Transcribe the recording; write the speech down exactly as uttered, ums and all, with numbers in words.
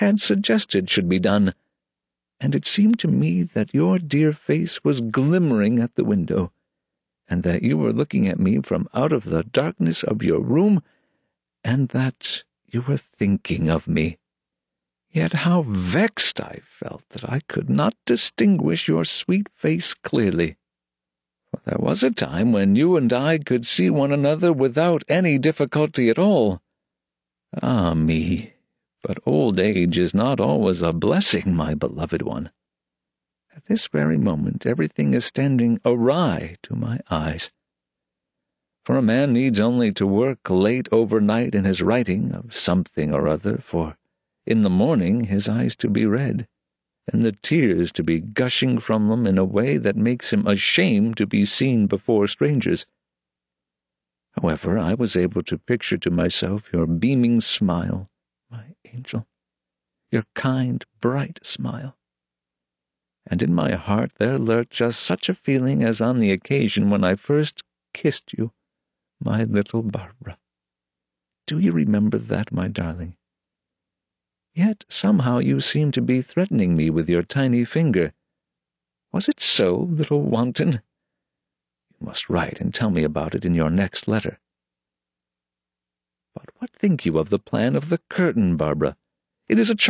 had suggested should be done, and it seemed to me that your dear face was glimmering at the window, and that you were looking at me from out of the darkness of your room, and that you were thinking of me. Yet how vexed I felt that I could not distinguish your sweet face clearly. For there was a time when you and I could see one another without any difficulty at all. Ah me, but old age is not always a blessing, my beloved one. At this very moment everything is standing awry to my eyes. For a man needs only to work late overnight in his writing of something or other, for in the morning his eyes to be red, and the tears to be gushing from them in a way that makes him ashamed to be seen before strangers. However, I was able to picture to myself your beaming smile, my angel, your kind, bright smile. And in my heart there lurked just such a feeling as on the occasion when I first kissed you, my little Barbara. Do you remember that, my darling? Yet somehow you seemed to be threatening me with your tiny finger. Was it so, little wanton? You must write and tell me about it in your next letter. But what think you of the plan of the curtain, Barbara? It is a